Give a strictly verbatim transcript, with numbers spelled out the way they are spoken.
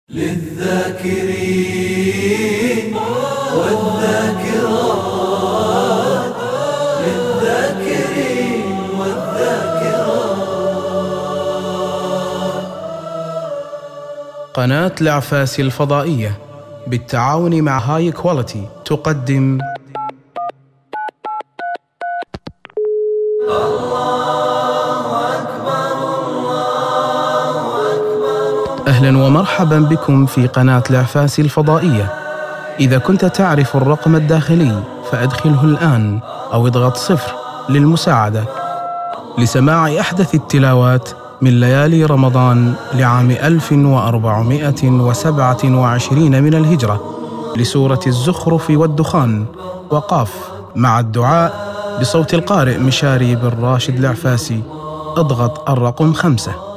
للذاكرين والذاكرات للذاكرين والذاكرات. قناة العفاسي الفضائية بالتعاون مع هاي كواليتي تقدم أهلا ومرحبا بكم في قناة العفاسي الفضائية. إذا كنت تعرف الرقم الداخلي فأدخله الآن أو اضغط صفر للمساعدة لسماع أحدث التلاوات من ليالي رمضان لعام ألف وأربعمائة وسبعة وعشرين من الهجرة لسورة الزخرف والدخان وقاف مع الدعاء بصوت القارئ مشاري بن راشد العفاسي. اضغط الرقم خمسة.